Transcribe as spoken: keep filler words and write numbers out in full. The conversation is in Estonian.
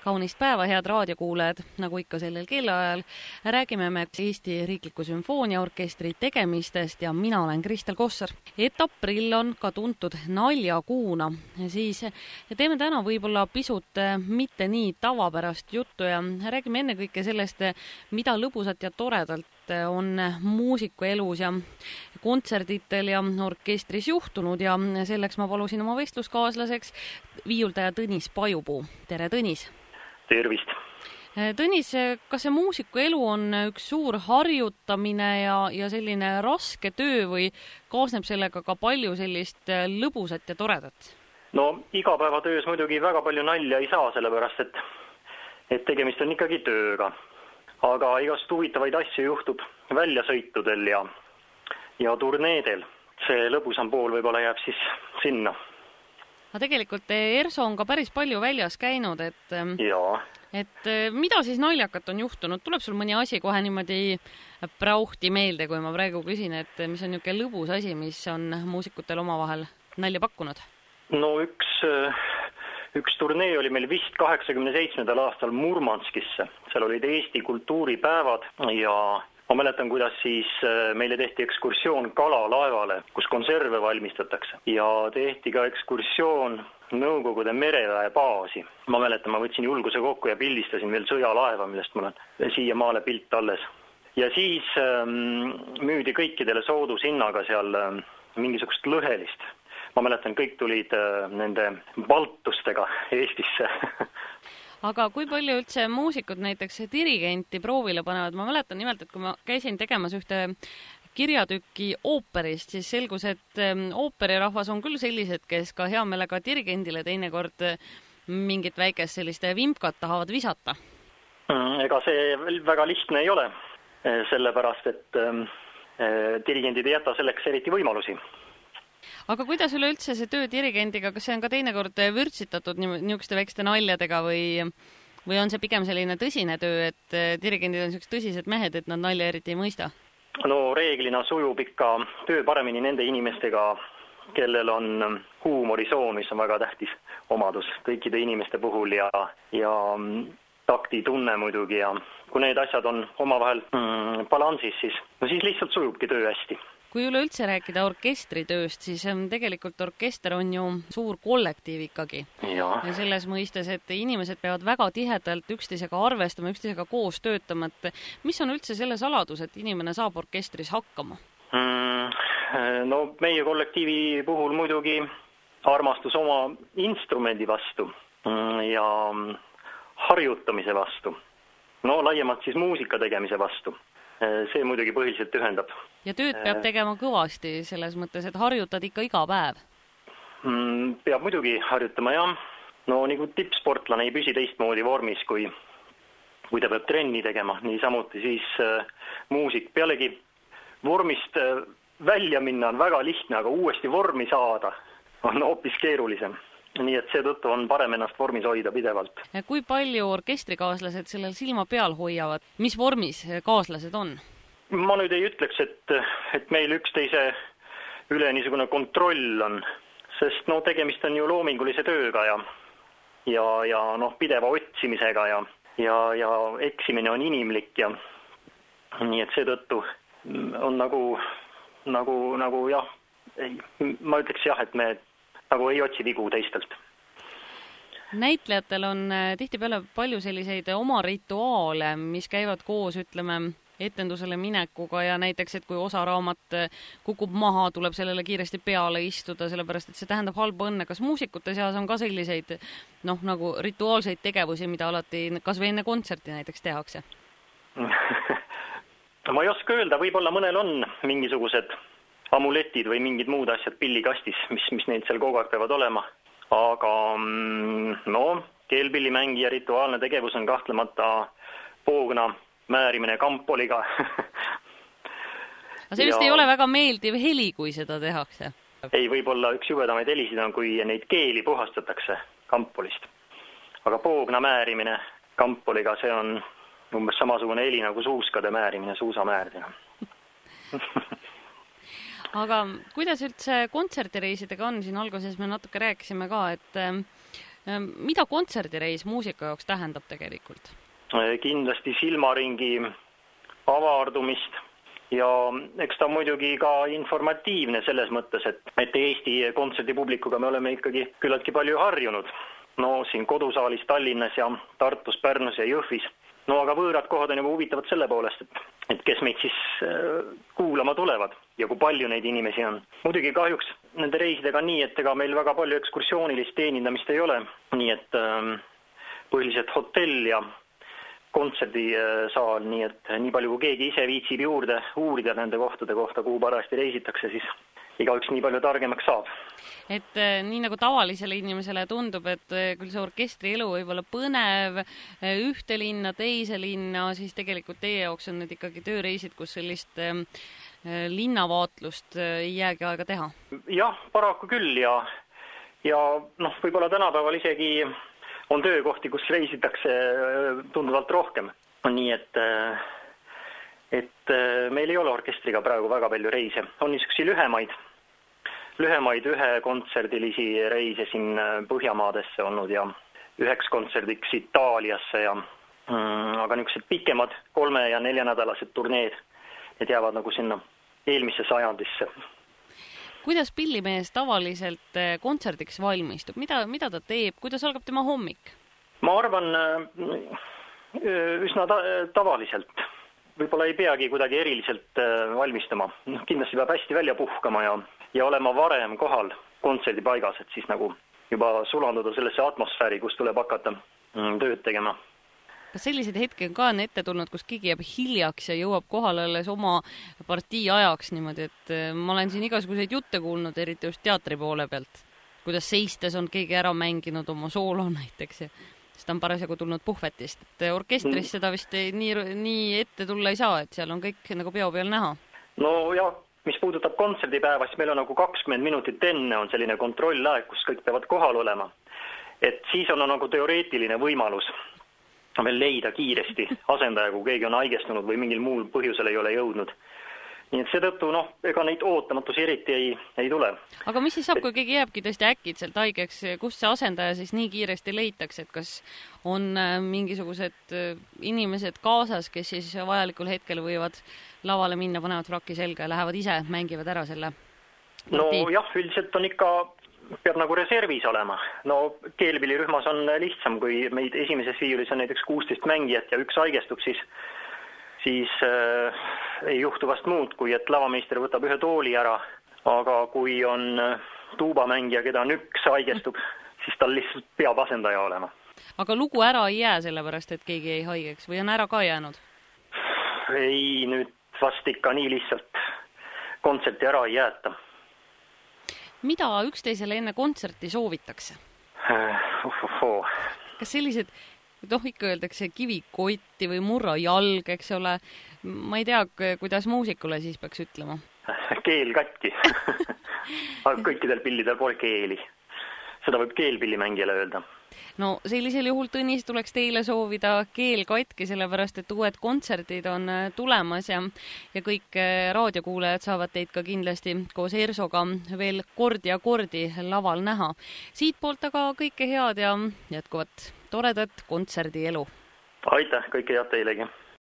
Kaunist päeva, head raadiokuulajad, nagu ikka sellel kellaajal. Räägime me Eesti Riikliku Sümfooniaorkestri tegemistest ja mina olen Kristel Kossar. Et aprill on ka tuntud naljakuuna, siis teeme täna võib-olla pisut mitte nii tavapärast juttu ja räägime ennekõike sellest, mida lõbusat ja toredalt on muusiku elus ja kontserditel ja orkestris juhtunud ja selleks ma palusin oma vestluskaaslaseks viiuldaja Tõnis Pajupuu. Tere, Tõnis! Tervist! Tõnis, kas see muusiku elu on üks suur harjutamine ja, ja selline raske töö või kaasneb sellega ka palju sellist lõbusat ja toredat? No igapäevatöös muidugi väga palju nalja ei saa, sellepärast et, et tegemist on ikkagi tööga. Aga igast huvitavaid asju juhtub väljasõitudel ja, ja turneedel. See lõbusam pool võib-olla jääb siis sinna. Aga tegelikult Erso on ka päris palju väljas käinud, et, Jaa. et mida siis naljakat on juhtunud? Tuleb sul mõni asi kohe niimoodi prauhti meelde, kui ma praegu küsin, et mis on niisugune lõbus asi, mis on muusikutel omavahel nalja pakkunud? No üks, üks turnee oli meil vist kaheksakümne seitsmendal aastal Murmanskisse. Seal olid Eesti kultuuripäevad ja ma mäletan, kuidas siis meile tehti ekskursioon kalalaevale, kus konserve valmistatakse. Ja tehti ka ekskursioon Nõukogude mereväe baasi. Ma mäletan, ma võtsin julguse kokku ja pildistasin veel sõjalaeva, millest mul on siia maale pilt alles. Ja siis ähm, müüdi kõikidele soodushinnaga seal ähm, mingisugust lõhelist. Ma mäletan, kõik tulid äh, nende baltustega Eestisse. Aga kui palju üldse muusikud näiteks dirigenti proovile panevad? Ma mäletan nimelt, et kui ma käisin tegemas ühte kirjatükki ooperist, siis selgus, et ooperirahvas on küll sellised, kes ka hea meelega dirigendile teinekord mingit väikest sellist vimkat tahavad visata. Ega see väga lihtne ei ole, sellepärast, et dirigendid ei jäta selleks eriti võimalusi. Aga kuidas üleüldse see töö dirigendiga, kas see on ka teinekord vürtsitatud niisuguste väikeste naljadega või, või on see pigem selline tõsine töö, et dirigendid on sellised tõsised mehed, et nad nalja eriti ei mõista? No reeglina sujub ikka töö paremini nende inimestega, kellel on huumorisoon, mis on väga tähtis omadus kõikide inimeste puhul ja, ja taktitunne muidugi ja kui need asjad on omavahel mm, balansis, siis, no siis lihtsalt sujubki töö hästi. Kui üleüldse rääkida orkestritööst, siis tegelikult orkester on ju suur kollektiiv ikkagi. Ja. ja selles mõistes, et inimesed peavad väga tihedalt üksteisega arvestama, üksteisega koos töötama. Et mis on üldse selle saladus, et inimene saab orkestris hakkama? Mm, no meie kollektiivi puhul muidugi armastus oma instrumendi vastu ja harjutamise vastu. No laiemalt siis muusika tegemise vastu. See muidugi põhiliselt ühendab. Ja tööd peab tegema kõvasti selles mõttes, et harjutad ikka iga päev? Mm, peab muidugi harjutama, jah. No nagu tippsportlane ei püsi teistmoodi vormis, kui, kui ta peab trenni tegema. Nii samuti siis äh, muusik. Pealegi vormist äh, välja minna on väga lihtne, aga uuesti vormi saada on hoopis keerulisem. Nii et seetõttu on parem ennast vormis hoida pidevalt. Kui palju orkestrikaaslased sellel silma peal hoiavad? Mis vormis kaaslased on? Ma nüüd ei ütleks, et, et meil üksteise üle niisugune kontroll on, sest no, tegemist on ju loomingulise tööga ja, ja, ja noh, pideva otsimisega ja, ja, ja eksimine on inimlik ja nii et seetõttu on nagu, nagu, nagu jah, ma ütleks jah, et me nagu ei otsi vigu teistelt. Näitlejatel on tihtipeale palju selliseid oma rituaale, mis käivad koos, ütleme, etendusele minekuga ja näiteks, et kui osa raamat kukub maha, tuleb sellele kiiresti peale istuda, sellepärast, et see tähendab halba õnne. Kas muusikute seas on ka selliseid noh, nagu rituaalseid tegevusi, mida alati kas või enne kontserti näiteks tehakse? Ma ei oska öelda, võib-olla mõnel on mingisugused amuletid või mingid muud asjad pillikastis, mis, mis neid seal kogu aeg peavad olema. Aga no, keelpillimängija rituaalne tegevus on kahtlemata poogna määrimine kampoliga. Aga see vist ja... ei ole väga meeldiv heli, kui seda tehakse. Ei, võib-olla üks jubedamaid helisid on, kui neid keeli puhastatakse kampolist. Aga poogna määrimine kampoliga, see on umbes samasugune heli nagu suuskade määrimine, suusamäärdina. Aga kuidas üldse kontsertireisidega on? Siin alguses me natuke rääkisime ka, et Mida kontserdireis muusika jaoks tähendab tegelikult? Kindlasti silmaringi avardumist ja eks ta muidugi ka informatiivne selles mõttes, et, et Eesti kontserdipublikuga me oleme ikkagi küllaltki palju harjunud. No siin kodusaalis Tallinnas ja Tartus, Pärnus ja Jõhvis. No aga võõrad kohad on juba huvitavad selle poolest, et, et kes meid siis kuulama tulevad ja kui palju neid inimesi on. Muidugi kahjuks nende reisidega nii, et ega meil väga palju ekskursioonilist teenindamist ei ole. Nii et ähm, põhiliselt hotell ja kontserdisaal, nii et nii palju kui keegi ise viitsib juurde uurida nende kohtade kohta, kuhu parajasti reisitakse, siis igaüks nii palju targemaks saab. Et nii nagu tavalisele inimesele tundub, et küll see orkestri elu võib olla põnev ühte linna, teise linna, siis tegelikult teie jaoks on need ikkagi tööreisid, kus sellist linnavaatlust ei jäägi aega teha. Jah, paraku küll ja, ja noh, võib-olla tänapäeval isegi on töökohti, kus reisitakse tunduvalt rohkem. Nii et, et meil ei ole orkestriga praegu väga palju reise. On niisugusi lühemaid, lühemaid ühekontserdilisi reise siin Põhjamaadesse olnud ja üheks kontserdiks Itaaliasse ja mm, aga niisugused pikemad kolme- ja neljanädalased turneed, need jäävad nagu sinna eelmisse sajandisse. Kuidas pillimees tavaliselt kontserdiks valmistub? Mida, mida ta teeb? Kuidas algab tema hommik? Ma arvan üsna ta- tavaliselt. Võib-olla ei peagi kuidagi eriliselt valmistama. Kindlasti peab hästi välja puhkama ja, ja olema varem kohal kontserdipaigas, et siis nagu juba sulanduda sellesse atmosfääri, kus tuleb hakata tööd tegema. Kas sellised hetki on ka ette tulnud, kus keegi jääb hiljaks ja jõuab kohale alles oma partii ajaks niimoodi, et ma olen siin igasuguseid jutte kuulnud, eriti just teatri poole pealt, kuidas seistes on keegi ära mänginud oma soolo näiteks ja siis ta on parasjagu tulnud puhvetist. Et orkestris seda vist nii, nii ette tulla ei saa, et seal on kõik nagu peo peal näha. No jah, mis puudutab kontserdipäeva, siis meil on nagu kakskümmend minutit enne on selline kontrollaeg, kus kõik peavad kohal olema. Et siis on nagu teoreetiline võimalus veel leida kiiresti asendaja, kui keegi on haigestunud või mingil muul põhjusel ei ole jõudnud. Nii et seetõttu, noh, ega neid ootamatusi eriti ei, ei tule. Aga mis siis saab, kui keegi jääbki tõesti äkitselt haigeks, kust see asendaja siis nii kiiresti leitakse, et kas on mingisugused inimesed kaasas, kes siis vajalikul hetkel võivad lavale minna, panevad fraki selga ja lähevad ise, mängivad ära selle partii? No jah, üldiselt on ikka peab nagu reservis olema. No keelpillirühmas on lihtsam, kui meid esimeses viiulis on näiteks kuusteist mängijat ja üks haigestub, siis, siis äh, ei juhtu vast muud, kui et lavameister võtab ühe tooli ära. Aga kui on tuubamängija, keda on üks haigestub, siis tal lihtsalt peab asendaja olema. Aga lugu ära ei jää sellepärast, et keegi ei haigeks või on ära ka jäänud? Ei, nüüd vast ikka nii lihtsalt kontserti ära ei jäeta. Mida üksteisele enne kontserti soovitakse? Uh, uh, uh. Kas sellised, noh ikka öeldakse kivikotti või murra jalg, eks ole? Ma ei tea, kuidas muusikule siis peaks ütlema. Keel katki. Aga kõikidel pillidel pole keeli. Seda võib keelpillimängijale öelda. No sellisel juhul, Tõnis, tuleks teile soovida keel katki, sellepärast et uued kontserdid on tulemas ja, ja kõik raadiokuulajad saavad teid ka kindlasti koos Ersoga veel kord ja kordi laval näha. Siit poolt aga kõike head ja jätkuvat toredat kontserdielu. Aitäh, kõike head teilegi.